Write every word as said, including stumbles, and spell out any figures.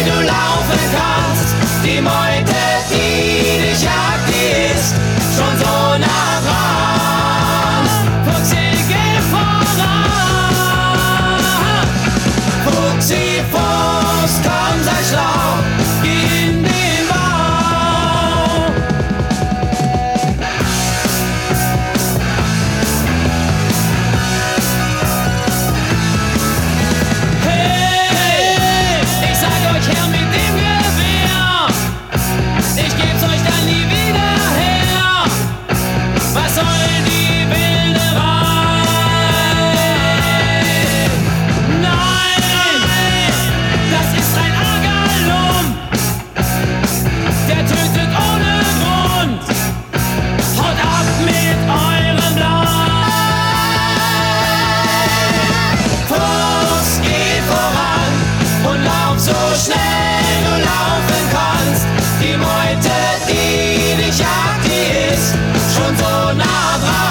du laufen kannst. Die Meute, die dich jagt, die ist schon so nah dran. Fuchsi, geh voran. Fuchsi, Fuchs, komm, sei schlau, geh in den Bau. Hey, ich sag euch her mit dem Gewehr, ich geb's euch dann nie wieder her. Was soll die Wilderei? Nein, das ist ein Agalum, der tötet ohne Grund. Haut ab mit eurem Leid. Fuchs, geh voran und lauf so schnell du laufen kannst. Die Meute, die dich jagt, die ist schon so nah dran.